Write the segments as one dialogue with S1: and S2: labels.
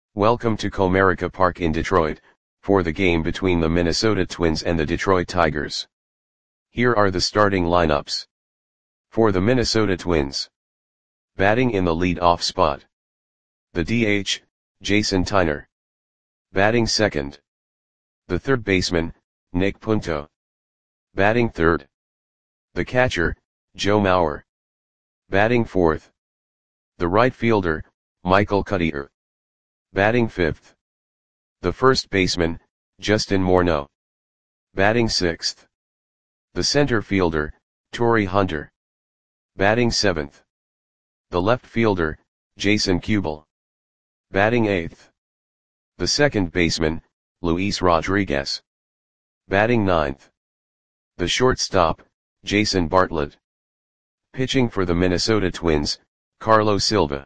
S1: Welcome to Comerica Park in Detroit, for the game between the Minnesota Twins and the Detroit Tigers. Here are the starting lineups. For the Minnesota Twins. Batting in the lead-off spot. The DH, Jason Tyner. Batting second. The third baseman, Nick Punto. Batting third. The catcher, Joe Mauer. Batting fourth. The right fielder, Michael Cuddyer. Batting fifth. The first baseman, Justin Morneau. Batting sixth. The center fielder, Torii Hunter. Batting seventh. The left fielder, Jason Kubel. Batting eighth. The second baseman, Luis Rodriguez. Batting ninth. The shortstop, Jason Bartlett. Pitching for the Minnesota Twins, Carlos Silva.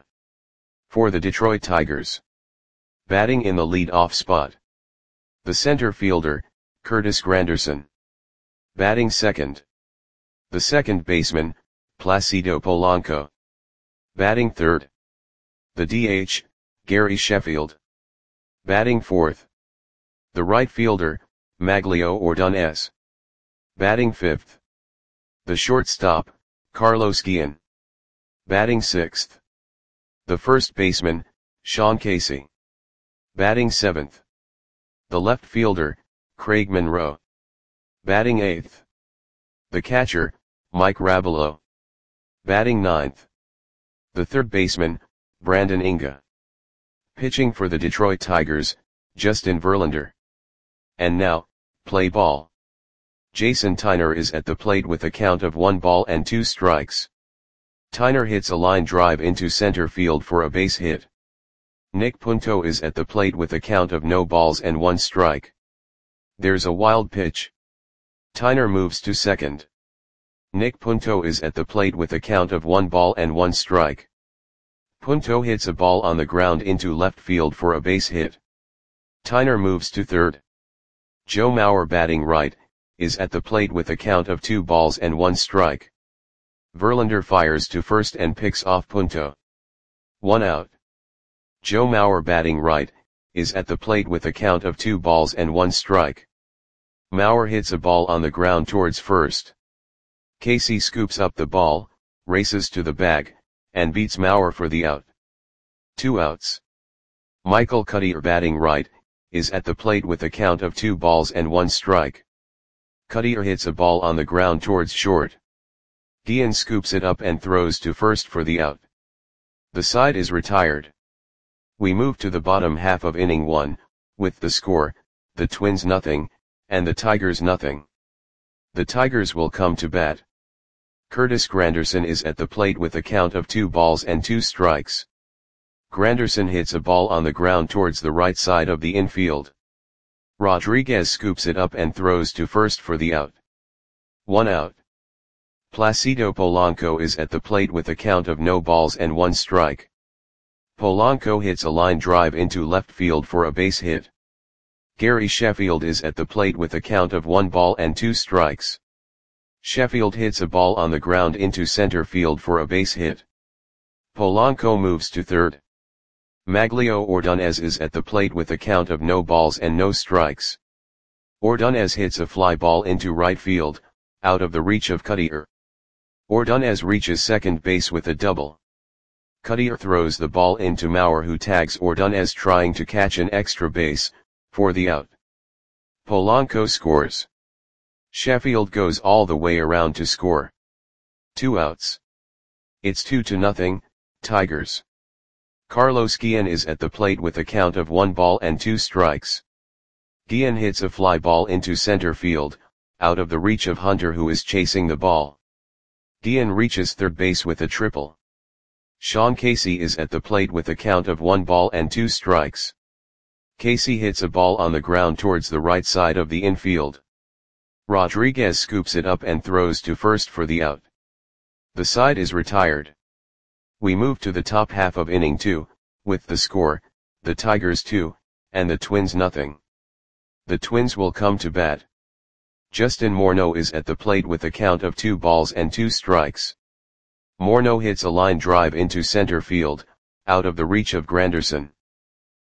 S1: For the Detroit Tigers. Batting in the lead-off spot. The center fielder, Curtis Granderson. Batting second. The second baseman, Placido Polanco. Batting third. The DH, Gary Sheffield. Batting fourth. The right fielder, Maglio Ordonez. Batting fifth. The shortstop, Carlos Guillen. Batting sixth. The first baseman, Sean Casey. Batting seventh. The left fielder, Craig Monroe. Batting eighth. The catcher, Mike Rabelo. Batting ninth. The third baseman, Brandon Inga. Pitching for the Detroit Tigers, Justin Verlander. And now, play ball. Jason Tyner is at the plate with a count of 1 ball and 2 strikes. Tyner hits a line drive into center field for a base hit. Nick Punto is at the plate with a count of no balls and 1 strike. There's a wild pitch. Tyner moves to second. Nick Punto is at the plate with a count of 1 ball and 1 strike. Punto hits a ball on the ground into left field for a base hit. Tyner moves to third. Joe Mauer, batting right, is at the plate with a count of 2 balls and 1 strike. Verlander fires to first and picks off Punto. 1 out. Joe Mauer, batting right, is at the plate with a count of 2 balls and 1 strike. Mauer hits a ball on the ground towards first. Casey scoops up the ball, races to the bag, and beats Mauer for the out. 2 outs. Michael Cuddyer, batting right, is at the plate with a count of 2 balls and 1 strike. Cuddyer hits a ball on the ground towards short. Guillen scoops it up and throws to first for the out. The side is retired. We move to the bottom half of inning 1, with the score, the Twins nothing, and the Tigers nothing. The Tigers will come to bat. Curtis Granderson is at the plate with a count of 2 balls and 2 strikes. Granderson hits a ball on the ground towards the right side of the infield. Rodriguez scoops it up and throws to first for the out. 1 out. Placido Polanco is at the plate with a count of no balls and 1 strike. Polanco hits a line drive into left field for a base hit. Gary Sheffield is at the plate with a count of 1 ball and 2 strikes. Sheffield hits a ball on the ground into center field for a base hit. Polanco moves to third. Maglio Ordonez is at the plate with a count of no balls and no strikes. Ordonez hits a fly ball into right field, out of the reach of Cuddyer. Ordonez reaches second base with a double. Cuddyer throws the ball into Mauer, who tags Ordonez trying to catch an extra base, for the out. Polanco scores. Sheffield goes all the way around to score. 2 outs. It's 2-0, Tigers. Carlos Guillen is at the plate with a count of 1 ball and 2 strikes. Guillen hits a fly ball into center field, out of the reach of Hunter, who is chasing the ball. Guillen reaches third base with a triple. Sean Casey is at the plate with a count of 1 ball and 2 strikes. Casey hits a ball on the ground towards the right side of the infield. Rodriguez scoops it up and throws to first for the out. The side is retired. We move to the top half of inning 2, with the score, the Tigers 2, and the Twins nothing. The Twins will come to bat. Justin Morneau is at the plate with a count of 2 balls and 2 strikes. Morneau hits a line drive into center field, out of the reach of Granderson.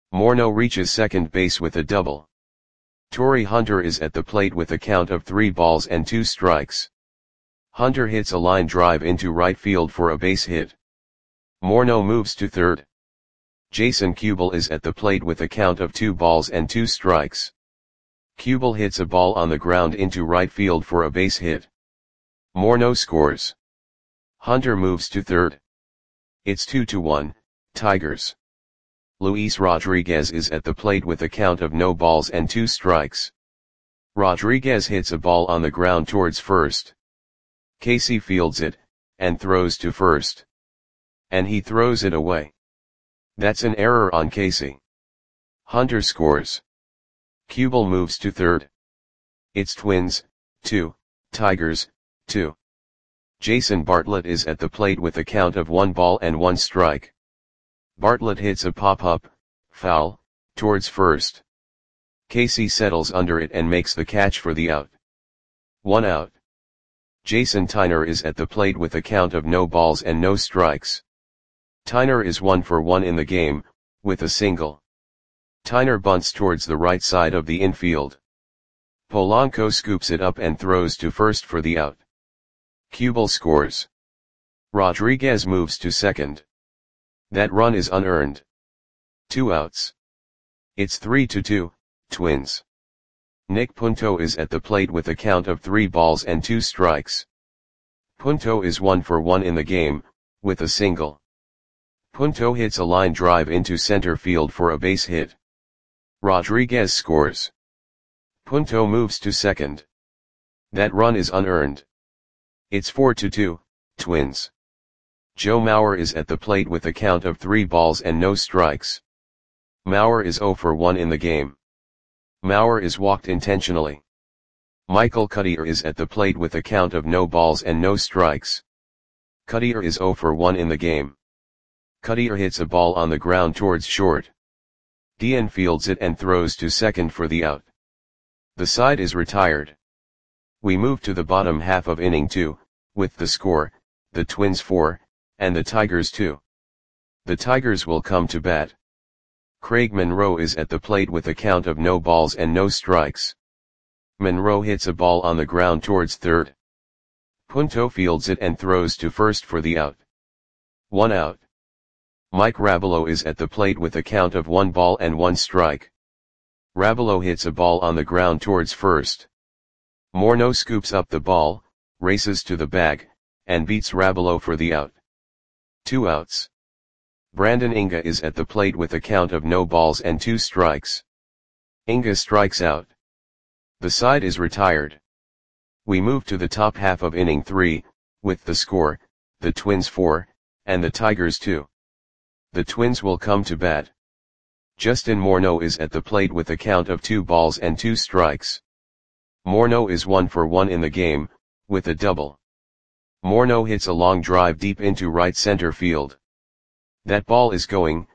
S1: Morneau reaches second base with a double. Torii Hunter is at the plate with a count of 3 balls and 2 strikes. Hunter hits a line drive into right field for a base hit. Morneau moves to third. Jason Kubel is at the plate with a count of 2 balls and 2 strikes. Kubel hits a ball on the ground into right field for a base hit. Morneau scores. Hunter moves to third. It's 2-1, Tigers. Luis Rodriguez is at the plate with a count of no balls and 2 strikes. Rodriguez hits a ball on the ground towards first. Casey fields it, and throws to first. And he throws it away. That's an error on Casey. Hunter scores. Kubel moves to third. It's Twins, 2, Tigers, 2. Jason Bartlett is at the plate with a count of 1 ball and 1 strike. Bartlett hits a pop-up, foul, towards first. Casey settles under it and makes the catch for the out. 1 out. Jason Tyner is at the plate with a count of no balls and no strikes. Tyner is 1 for 1 in the game, with a single. Tyner bunts towards the right side of the infield. Polanco scoops it up and throws to first for the out. Kubel scores. Rodriguez moves to second. That run is unearned. 2 outs. It's 3-2, Twins. Nick Punto is at the plate with a count of 3 balls and 2 strikes. Punto is 1 for 1 in the game, with a single. Punto hits a line drive into center field for a base hit. Rodriguez scores. Punto moves to second. That run is unearned. It's 4-2, Twins. Joe Mauer is at the plate with a count of 3 balls and no strikes. Mauer is 0 for 1 in the game. Mauer is walked intentionally. Michael Cuddyer is at the plate with a count of no balls and no strikes. Cuddyer is 0 for 1 in the game. Cuddyer hits a ball on the ground towards short. Dian fields it and throws to second for the out. The side is retired. We move to the bottom half of inning 2, with the score, the Twins 4, and the Tigers 2. The Tigers will come to bat. Craig Monroe is at the plate with a count of no balls and no strikes. Monroe hits a ball on the ground towards third. Punto fields it and throws to first for the out. 1 out. Mike Rabelo is at the plate with a count of 1 ball and 1 strike. Rabelo hits a ball on the ground towards first. Morneau scoops up the ball, races to the bag, and beats Rabelo for the out. 2 outs. Brandon Inga is at the plate with a count of no balls and 2 strikes. Inga strikes out. The side is retired. We move to the top half of inning 3, with the score, the Twins 4, and the Tigers 2. The Twins will come to bat. Justin Morneau is at the plate with a count of 2 balls and 2 strikes. Morneau is 1 for 1 in the game, with a double. Morneau hits a long drive deep into right center field. That ball is gone.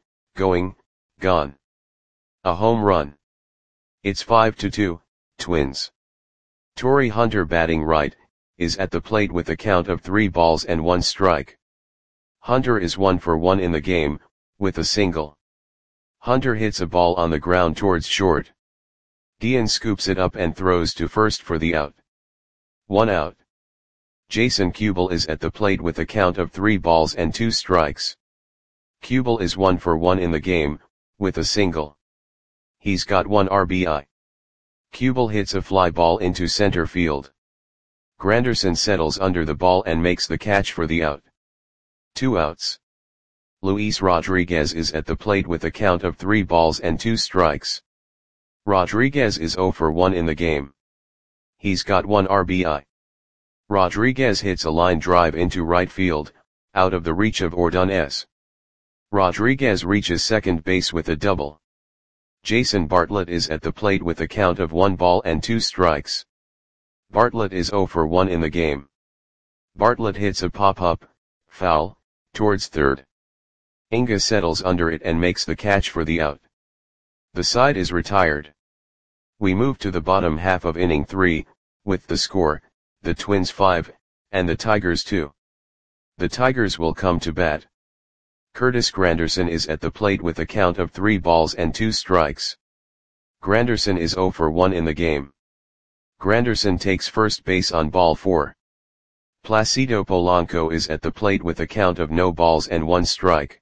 S1: A home run. It's 5-2, Twins. Torii Hunter batting right, is at the plate with a count of 3 balls and 1 strike. Hunter is 1 for 1 in the game, with a single. Hunter hits a ball on the ground towards short. Dian scoops it up and throws to first for the out. 1 out. Jason Kubel is at the plate with a count of 3 balls and 2 strikes. Kubel is 1 for 1 in the game, with a single. He's got 1 RBI. Kubel hits a fly ball into center field. Granderson settles under the ball and makes the catch for the out. 2 outs. Luis Rodriguez is at the plate with a count of 3 balls and 2 strikes. Rodriguez is 0 for 1 in the game. He's got 1 RBI. Rodriguez hits a line drive into right field, out of the reach of Ordonez. Rodriguez reaches second base with a double. Jason Bartlett is at the plate with a count of 1 ball and 2 strikes. Bartlett is 0 for 1 in the game. Bartlett hits a pop-up, foul, towards third. Inga settles under it and makes the catch for the out. The side is retired. We move to the bottom half of inning 3, with the score, the Twins 5, and the Tigers 2. The Tigers will come to bat. Curtis Granderson is at the plate with a count of 3 balls and 2 strikes. Granderson is 0 for 1 in the game. Granderson takes first base on ball 4. Placido Polanco is at the plate with a count of no balls and 1 strike.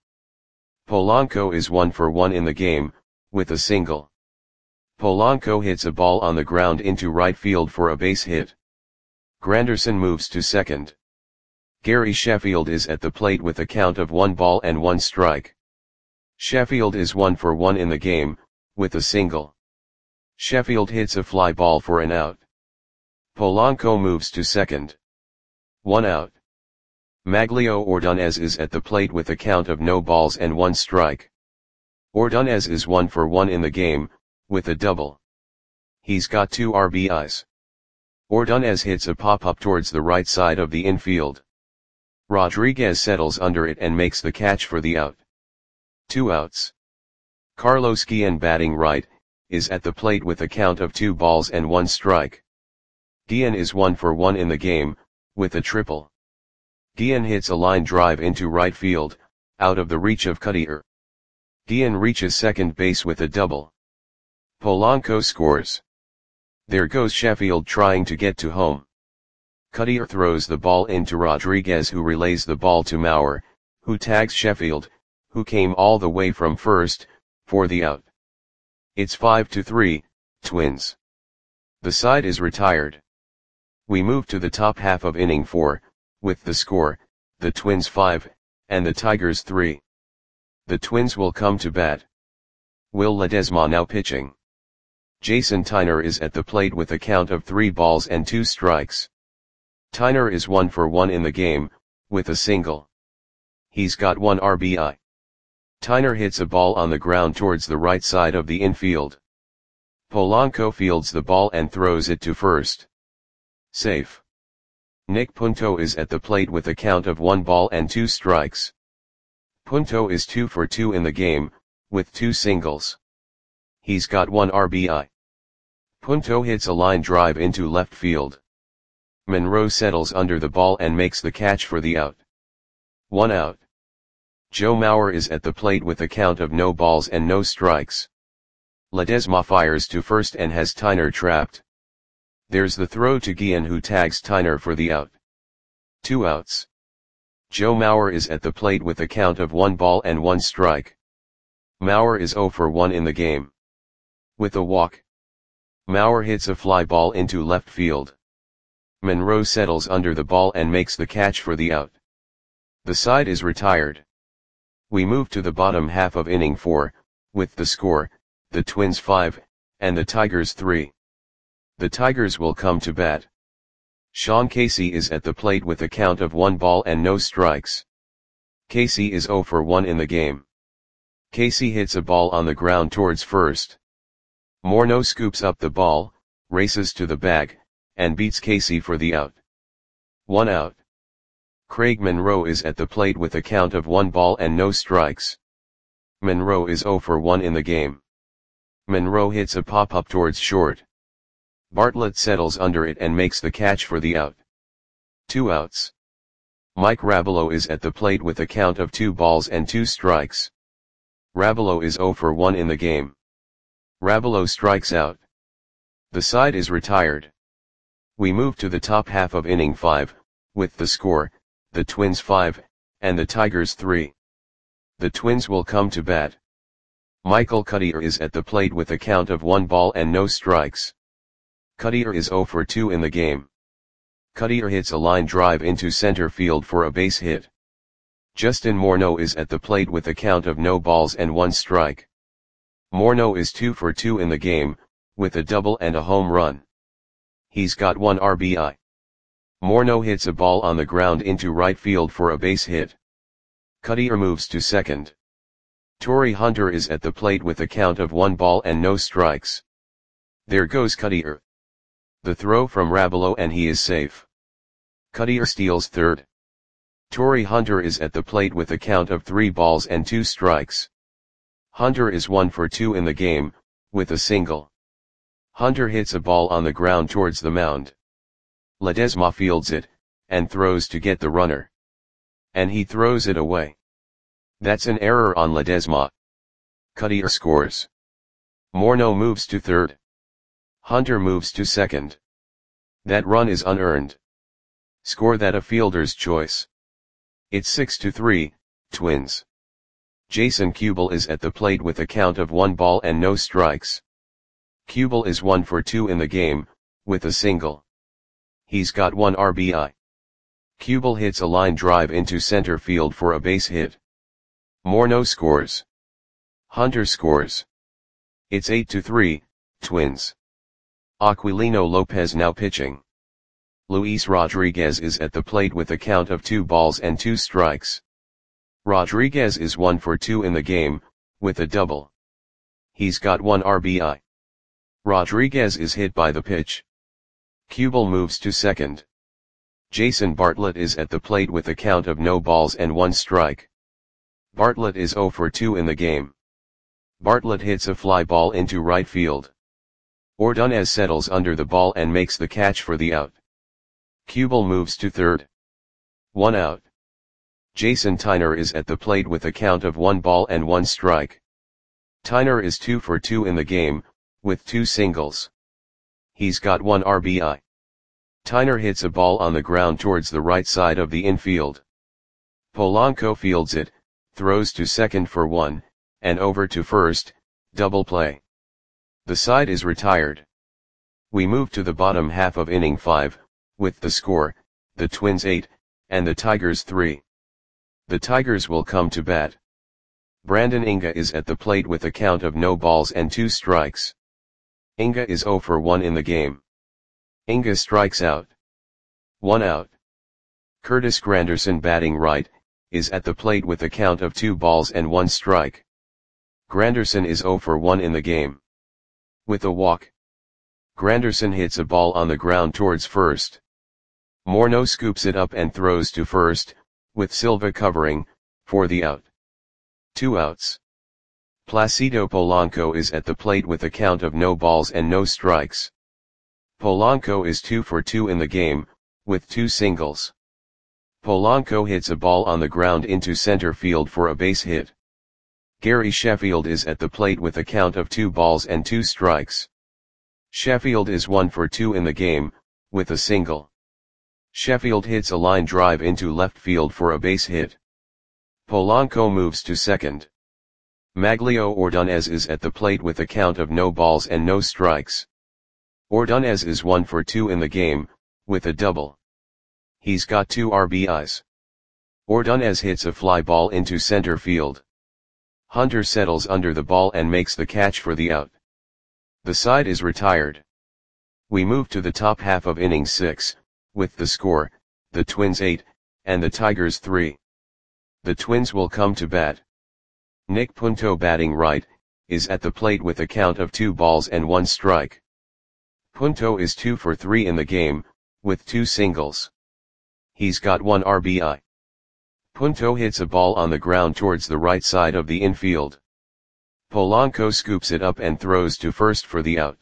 S1: Polanco is 1 for 1 in the game, with a single. Polanco hits a ball on the ground into right field for a base hit. Granderson moves to second. Gary Sheffield is at the plate with a count of 1 ball and 1 strike. Sheffield is 1 for 1 in the game, with a single. Sheffield hits a fly ball for an out. Polanco moves to second. 1 out. Maglio Ordonez is at the plate with a count of no balls and 1 strike. Ordonez is 1 for 1 in the game, with a double. He's got 2 RBIs. Ordonez hits a pop-up towards the right side of the infield. Rodriguez settles under it and makes the catch for the out. 2 outs. Carlos Guillen, batting right, is at the plate with a count of 2 balls and 1 strike. Guillen is 1 for 1 in the game, with a triple. Guillen hits a line drive into right field, out of the reach of Cutter. Guillen reaches second base with a double. Polanco scores. There goes Sheffield trying to get to home. Cutter throws the ball into Rodriguez, who relays the ball to Mauer, who tags Sheffield, who came all the way from first, for the out. It's 5-3, Twins. The side is retired. We move to the top half of inning 4, with the score, the Twins 5, and the Tigers 3. The Twins will come to bat. Will Ledesma now pitching. Jason Tyner is at the plate with a count of 3 balls and 2 strikes. Tyner is 1 for 1 in the game, with a single. He's got 1 RBI. Tyner hits a ball on the ground towards the right side of the infield. Polanco fields the ball and throws it to first. Safe. Nick Punto is at the plate with a count of 1 ball and 2 strikes. Punto is 2 for 2 in the game, with 2 singles. He's got 1 RBI. Punto hits a line drive into left field. Monroe settles under the ball and makes the catch for the out. 1 out. Joe Mauer is at the plate with a count of no balls and no strikes. Ledesma fires to first and has Tyner trapped. There's the throw to Guillen, who tags Tyner for the out. 2 outs. Joe Mauer is at the plate with a count of 1 ball and 1 strike. Mauer is 0 for 1 in the game. With a walk. Mauer hits a fly ball into left field. Monroe settles under the ball and makes the catch for the out. The side is retired. We move to the bottom half of inning 4, with the score, the Twins 5, and the Tigers 3. The Tigers will come to bat. Sean Casey is at the plate with a count of 1 ball and no strikes. Casey is 0 for 1 in the game. Casey hits a ball on the ground towards first. Morneau scoops up the ball, races to the bag, and beats Casey for the out. 1 out. Craig Monroe is at the plate with a count of 1 ball and no strikes. Monroe is 0 for 1 in the game. Monroe hits a pop-up towards short. Bartlett settles under it and makes the catch for the out. 2 outs. Mike Rabelo is at the plate with a count of 2 balls and 2 strikes. Rabelo is 0 for 1 in the game. Rabelo strikes out. The side is retired. We move to the top half of inning 5, with the score, the Twins 5, and the Tigers 3. The Twins will come to bat. Michael Cutter is at the plate with a count of 1 ball and no strikes. Cutter is 0 for 2 in the game. Cutter hits a line drive into center field for a base hit. Justin Morneau is at the plate with a count of no balls and 1 strike. Morneau is 2 for 2 in the game, with a double and a home run. He's got 1 RBI. Morneau hits a ball on the ground into right field for a base hit. Cutter moves to second. Torrey Hunter is at the plate with a count of 1 ball and no strikes. There goes Cutter. The throw from Rabelo and he is safe. Cutter steals third. Torrey Hunter is at the plate with a count of 3 balls and 2 strikes. Hunter is 1 for 2 in the game, with a single. Hunter hits a ball on the ground towards the mound. Ledesma fields it, and throws to get the runner. And he throws it away. That's an error on Ledesma. Cutter scores. Morneau moves to third. Hunter moves to second. That run is unearned. Score that a fielder's choice. It's 6-3, Twins. Jason Kubel is at the plate with a count of 1 ball and no strikes. Kubel is 1 for 2 in the game, with a single. He's got 1 RBI. Kubel hits a line drive into center field for a base hit. Morneau scores. Hunter scores. It's 8-3, Twins. Aquilino Lopez now pitching. Luis Rodriguez is at the plate with a count of 2 balls and 2 strikes. Rodriguez is 1 for 2 in the game, with a double. He's got 1 RBI. Rodriguez is hit by the pitch. Kubel moves to second. Jason Bartlett is at the plate with a count of no balls and 1 strike. Bartlett is 0 for 2 in the game. Bartlett hits a fly ball into right field. Ordonez settles under the ball and makes the catch for the out. Kubel moves to third. 1 out. Jason Tyner is at the plate with a count of 1 ball and 1 strike. Tyner is 2 for 2 in the game, with 2 singles. He's got 1 RBI. Tyner hits a ball on the ground towards the right side of the infield. Polanco fields it, throws to second for 1, and over to first, double play. The side is retired. We move to the bottom half of inning 5, with the score, the Twins 8, and the Tigers 3. The Tigers will come to bat. Brandon Inga is at the plate with a count of no balls and 2 strikes. Inga is 0 for 1 in the game. Inga strikes out. 1 out. Curtis Granderson batting right, is at the plate with a count of 2 balls and 1 strike. Granderson is 0 for 1 in the game. With a walk. Granderson hits a ball on the ground towards first. Morneau scoops it up and throws to first, with Silva covering, for the out. 2 outs. Placido Polanco is at the plate with a count of no balls and no strikes. Polanco is 2 for 2 in the game, with 2 singles. Polanco hits a ball on the ground into center field for a base hit. Gary Sheffield is at the plate with a count of 2 balls and 2 strikes. Sheffield is 1 for 2 in the game, with a single. Sheffield hits a line drive into left field for a base hit. Polanco moves to second. Maglio Ordonez is at the plate with a count of no balls and no strikes. Ordonez is 1 for 2 in the game, with a double. He's got 2 RBIs. Ordonez hits a fly ball into center field. Hunter settles under the ball and makes the catch for the out. The side is retired. We move to the top half of inning 6, with the score, the Twins 8, and the Tigers 3. The Twins will come to bat. Nick Punto batting right, is at the plate with a count of 2 balls and 1 strike. Punto is 2 for 3 in the game, with 2 singles. He's got 1 RBI. Punto hits a ball on the ground towards the right side of the infield. Polanco scoops it up and throws to first for the out.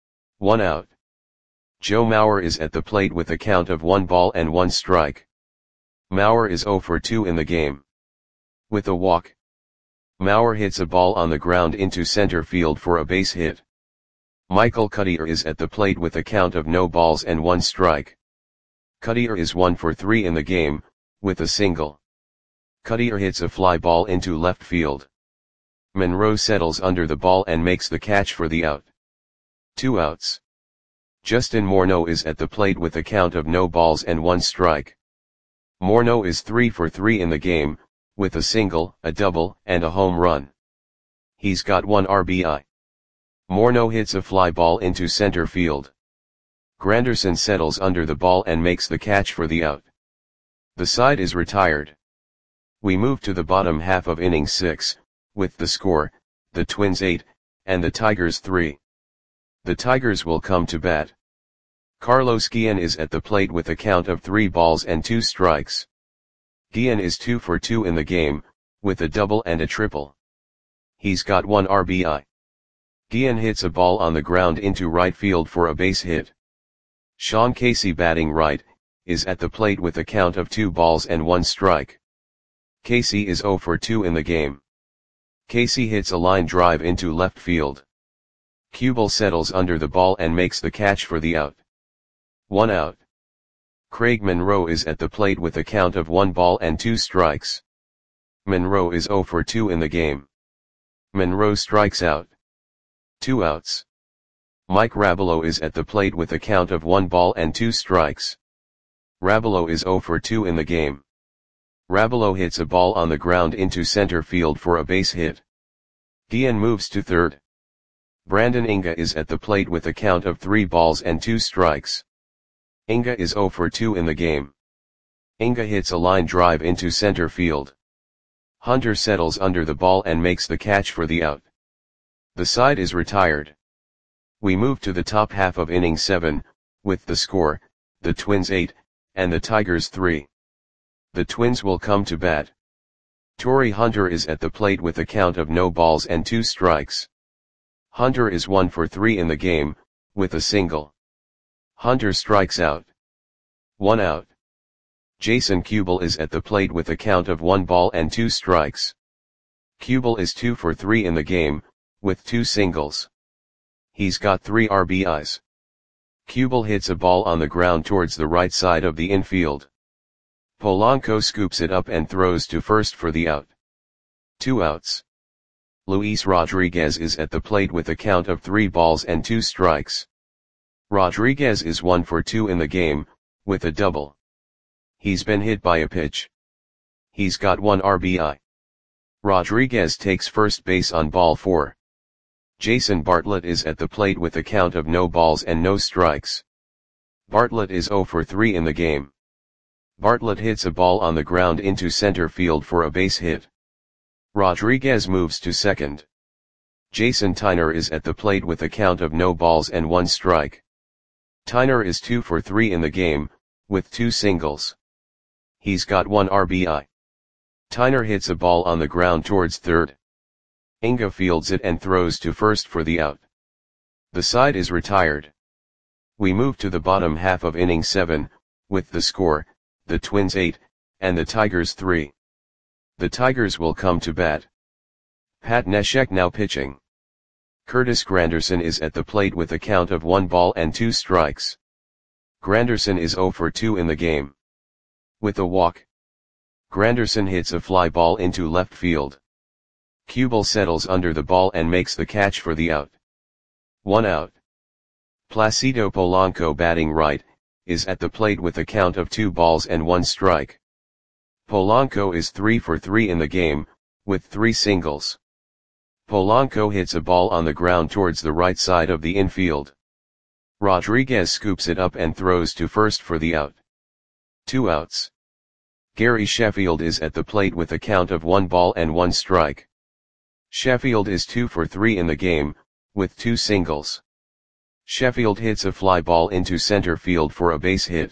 S1: 1 out. Joe Mauer is at the plate with a count of 1 ball and 1 strike. Mauer is 0 for 2 in the game. With a walk. Mauer hits a ball on the ground into center field for a base hit. Michael Cutter is at the plate with a count of no balls and 1 strike. Cutter is 1 for 3 in the game, with a single. Cutter hits a fly ball into left field. Monroe settles under the ball and makes the catch for the out. 2 outs. Justin Morneau is at the plate with a count of no balls and 1 strike. Morneau is 3 for 3 in the game, with a single, a double, and a home run. He's got 1 RBI. Morneau hits a fly ball into center field. Granderson settles under the ball and makes the catch for the out. The side is retired. We move to the bottom half of inning 6, with the score, the Twins 8, and the Tigers 3. The Tigers will come to bat. Carlos Guillen is at the plate with a count of 3 balls and 2 strikes. Guillen is 2 for 2 in the game, with a double and a triple. He's got 1 RBI. Guillen hits a ball on the ground into right field for a base hit. Sean Casey batting right, is at the plate with a count of 2 balls and 1 strike. Casey is 0 for 2 in the game. Casey hits a line drive into left field. Kubel settles under the ball and makes the catch for the out. 1 out. Craig Monroe is at the plate with a count of 1 ball and 2 strikes. Monroe is 0 for 2 in the game. Monroe strikes out. 2 outs. Mike Rabelo is at the plate with a count of 1 ball and 2 strikes. Rabelo is 0 for 2 in the game. Rabelo hits a ball on the ground into center field for a base hit. Guillen moves to third. Brandon Inga is at the plate with a count of 3 balls and 2 strikes. Inga is 0 for 2 in the game. Inga hits a line drive into center field. Hunter settles under the ball and makes the catch for the out. The side is retired. We move to the top half of inning 7, with the score, the Twins 8, and the Tigers 3. The Twins will come to bat. Torrey Hunter is at the plate with a count of no balls and 2 strikes. Hunter is 1 for 3 in the game, with a single. Hunter strikes out. 1 out. Jason Kubel is at the plate with a count of 1 ball and 2 strikes. Kubel is 2 for 3 in the game, with 2 singles. He's got 3 RBIs. Kubel hits a ball on the ground towards the right side of the infield. Polanco scoops it up and throws to first for the out. 2 outs. Luis Rodriguez is at the plate with a count of 3 balls and 2 strikes. Rodriguez is 1 for 2 in the game, with a double. He's been hit by a pitch. He's got 1 RBI. Rodriguez takes first base on ball 4. Jason Bartlett is at the plate with a count of no balls and no strikes. Bartlett is 0 for 3 in the game. Bartlett hits a ball on the ground into center field for a base hit. Rodriguez moves to second. Jason Tyner is at the plate with a count of no balls and 1 strike. Tyner is 2 for 3 in the game, with 2 singles. He's got 1 RBI. Tyner hits a ball on the ground towards third. Inga fields it and throws to first for the out. The side is retired. We move to the bottom half of inning 7, with the score, the Twins 8, and the Tigers 3. The Tigers will come to bat. Pat Neshek now pitching. Curtis Granderson is at the plate with a count of 1 ball and 2 strikes. Granderson is 0 for 2 in the game. With a walk. Granderson hits a fly ball into left field. Kubel settles under the ball and makes the catch for the out. 1 out. Placido Polanco, batting right, is at the plate with a count of 2 balls and 1 strike. Polanco is 3 for 3 in the game, with 3 singles. Polanco hits a ball on the ground towards the right side of the infield. Rodriguez scoops it up and throws to first for the out. 2 outs. Gary Sheffield is at the plate with a count of 1 ball and 1 strike. Sheffield is 2 for 3 in the game, with 2 singles. Sheffield hits a fly ball into center field for a base hit.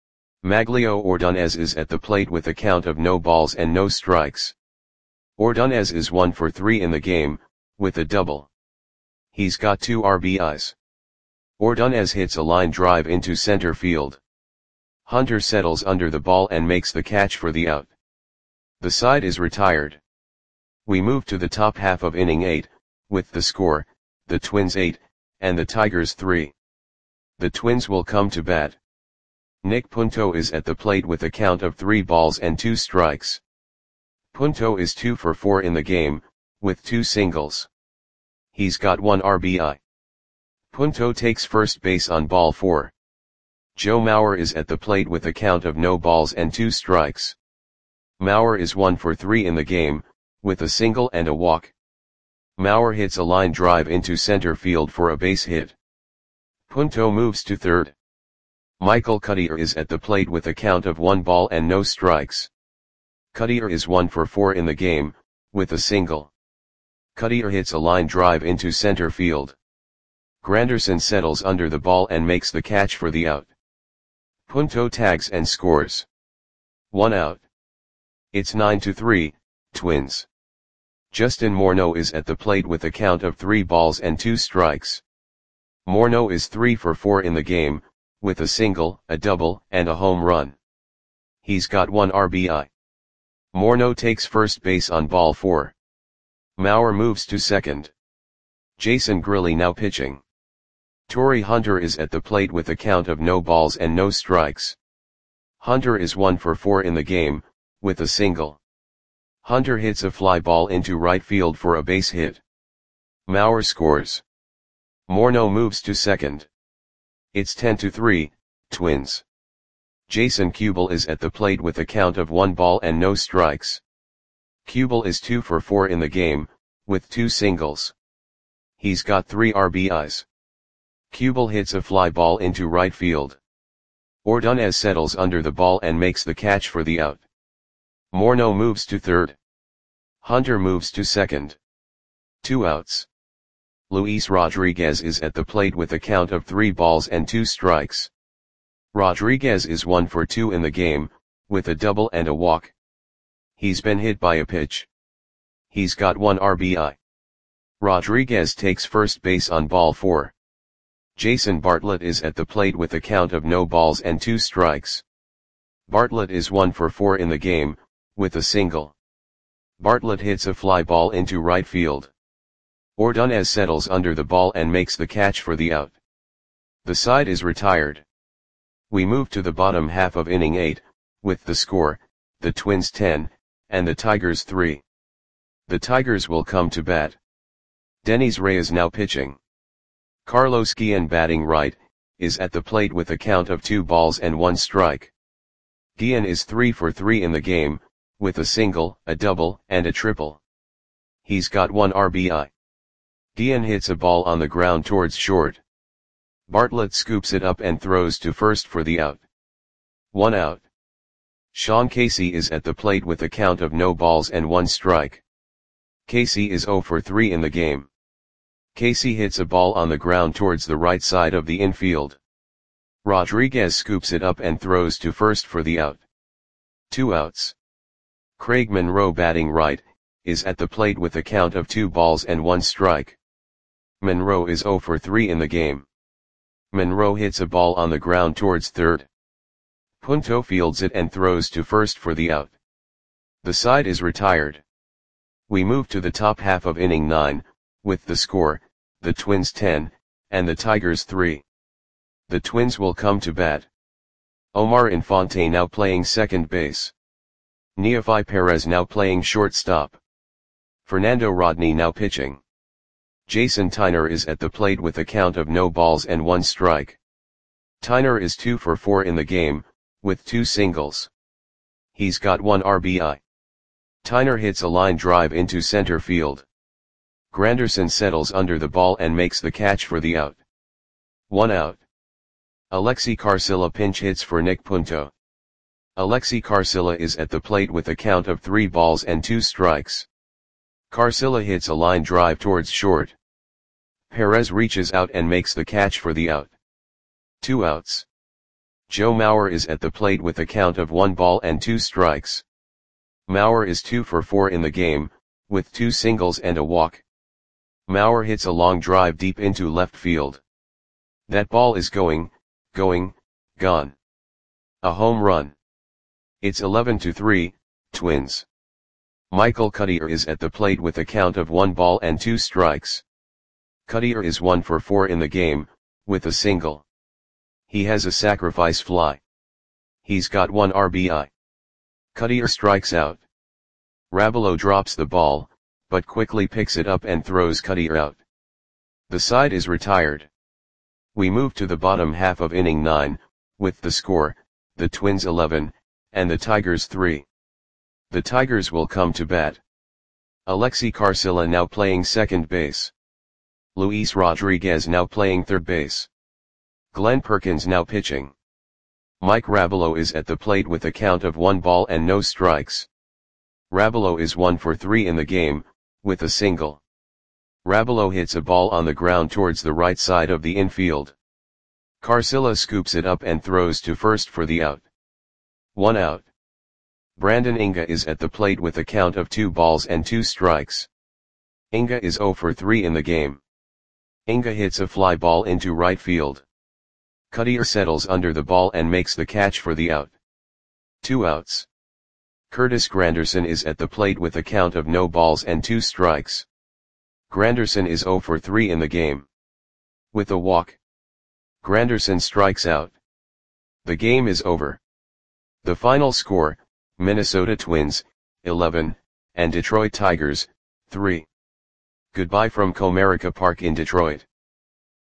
S1: Maglio Ordonez is at the plate with a count of no balls and no strikes. Ordonez is 1 for 3 in the game, with a double. He's got 2 RBIs. Ordonez hits a line drive into center field. Hunter settles under the ball and makes the catch for the out. The side is retired. We move to the top half of inning 8, with the score, the Twins 8, and the Tigers 3. The Twins will come to bat. Nick Punto is at the plate with a count of 3 balls and 2 strikes. Punto is 2 for 4 in the game, with 2 singles. He's got 1 RBI. Punto takes first base on ball 4. Joe Mauer is at the plate with a count of no balls and 2 strikes. Mauer is 1 for 3 in the game, with a single and a walk. Mauer hits a line drive into center field for a base hit. Punto moves to third. Michael Cuddyer is at the plate with a count of 1 ball and no strikes. Cuddyer is 1 for 4 in the game, with a single. Cuddyer hits a line drive into center field. Granderson settles under the ball and makes the catch for the out. Punto tags and scores. 1 out. It's 9-3, Twins. Justin Morneau is at the plate with a count of 3 balls and 2 strikes. Morneau is 3 for 4 in the game, with a single, a double, and a home run. He's got 1 RBI. Morneau takes first base on ball 4. Maurer moves to second. Jason Grilli now pitching. Torii Hunter is at the plate with a count of no balls and no strikes. Hunter is 1 for 4 in the game, with a single. Hunter hits a fly ball into right field for a base hit. Maurer scores. Morneau moves to second. It's 10-3, Twins. Jason Kubel is at the plate with a count of 1 ball and no strikes. Kubel is 2 for 4 in the game, with 2 singles. He's got 3 RBIs. Kubel hits a fly ball into right field. Ordonez settles under the ball and makes the catch for the out. Morneau moves to third. Hunter moves to second. 2 outs. Luis Rodriguez is at the plate with a count of 3 balls and 2 strikes. Rodriguez is 1 for 2 in the game, with a double and a walk. He's been hit by a pitch. He's got 1 RBI. Rodriguez takes first base on ball 4. Jason Bartlett is at the plate with a count of no balls and 2 strikes. Bartlett is 1 for 4 in the game, with a single. Bartlett hits a fly ball into right field. Ordonez settles under the ball and makes the catch for the out. The side is retired. We move to the bottom half of inning 8, with the score, the Twins 10, and the Tigers 3. The Tigers will come to bat. Denis Reyes now pitching. Carlos Guillen batting right, is at the plate with a count of 2 balls and 1 strike. Guillen is 3 for 3 in the game, with a single, a double, and a triple. He's got 1 RBI. Guillen hits a ball on the ground towards short. Bartlett scoops it up and throws to first for the out. 1 out. Sean Casey is at the plate with a count of no balls and 1 strike. Casey is 0 for 3 in the game. Casey hits a ball on the ground towards the right side of the infield. Rodriguez scoops it up and throws to first for the out. 2 outs. Craig Monroe batting right, is at the plate with a count of 2 balls and 1 strike. Monroe is 0 for 3 in the game. Monroe hits a ball on the ground towards third. Punto fields it and throws to first for the out. The side is retired. We move to the top half of inning 9, with the score, the Twins 10, and the Tigers 3. The Twins will come to bat. Omar Infante now playing second base. Neofi Perez now playing shortstop. Fernando Rodney now pitching. Jason Tyner is at the plate with a count of no balls and 1 strike. Tyner is 2 for 4 in the game, with 2 singles. He's got 1 RBI. Tyner hits a line drive into center field. Granderson settles under the ball and makes the catch for the out. 1 out. Alexi Carcilla pinch hits for Nick Punto. Alexi Carcilla is at the plate with a count of 3 balls and 2 strikes. Carcilla hits a line drive towards short. Perez reaches out and makes the catch for the out. 2 outs. Joe Mauer is at the plate with a count of 1 ball and 2 strikes. Mauer is 2 for 4 in the game, with 2 singles and a walk. Mauer hits a long drive deep into left field. That ball is gone. A home run. It's 11-3, Twins. Michael Cuddyer is at the plate with a count of 1 ball and 2 strikes. Cuddyer is 1 for 4 in the game, with a single. He has a sacrifice fly. He's got 1 RBI. Cuddyer strikes out. Rabelow drops the ball, but quickly picks it up and throws Cuddyer out. The side is retired. We move to the bottom half of inning 9, with the score, the Twins 11, and the Tigers 3. The Tigers will come to bat. Alexi Carcilla now playing second base. Luis Rodriguez now playing third base. Glenn Perkins now pitching. Mike Rabelow is at the plate with a count of 1 ball and no strikes. Rabelow is 1 for 3 in the game, with a single. Rabelow hits a ball on the ground towards the right side of the infield. Carcilla scoops it up and throws to first for the out. 1 out. Brandon Inga is at the plate with a count of 2 balls and 2 strikes. Inga is 0 for 3 in the game. Inga hits a fly ball into right field. Cuddyer settles under the ball and makes the catch for the out. 2 outs. Curtis Granderson is at the plate with a count of no balls and 2 strikes. Granderson is 0 for 3 in the game. With a walk, Granderson strikes out. The game is over. The final score, Minnesota Twins, 11, and Detroit Tigers, 3. Goodbye from Comerica Park in Detroit.